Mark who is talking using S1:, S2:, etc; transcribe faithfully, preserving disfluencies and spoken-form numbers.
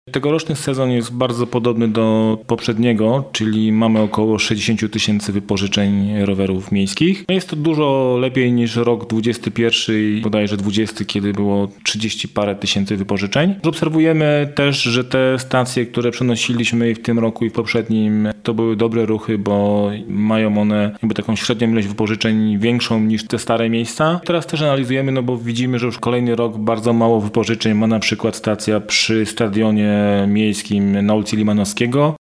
S1: Tegoroczny sezon jest bardzo podobny do poprzedniego, czyli mamy około sześćdziesiąt tysięcy wypożyczeń rowerów miejskich. Jest to dużo lepiej niż rok dwudziesty pierwszy i bodajże dwudziesty, kiedy było trzydzieści parę tysięcy wypożyczeń. Obserwujemy też, że te stacje, które przenosiliśmy w tym roku i w poprzednim, to były dobre ruchy, bo mają one jakby taką średnią ilość wypożyczeń większą niż te stare miejsca. Teraz też analizujemy, no bo widzimy, że już kolejny rok bardzo mało wypożyczeń ma na przykład stacja przy stadionie miejskim na ulicy Limanowskiego.